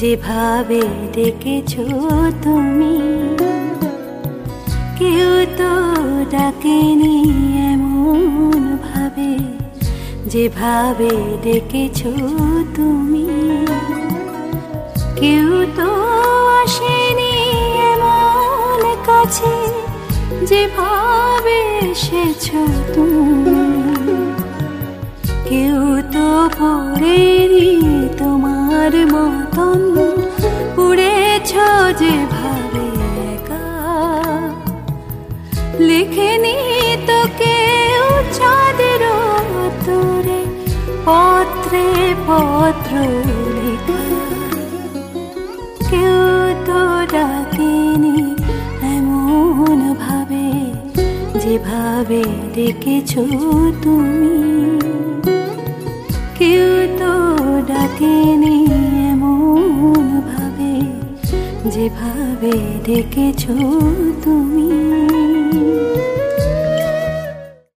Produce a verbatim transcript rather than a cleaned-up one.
যেভাবে ডেকেছো তুমি, কেউ তো ডাকেনি এমন ভাবে, যেভাবে ডেকেছো তুমি। কেউ তো আসেনি এমন কাছে, যেভাবে এসেছো তুমি। কেউ তো পড়েনি তোমার মতন, পড়েছ যেভাবে একা। লিখেনি তো কেউ চাঁদের উত্তরে, পত্রে পত্র লেখা। কেউ তো ডাকেনি এমন ভাবে, যেভাবে ডেকেছো তুমি। কেউ তো ডাকেনি এমন ভাবে, যেভাবে ডেকেছো তুমি।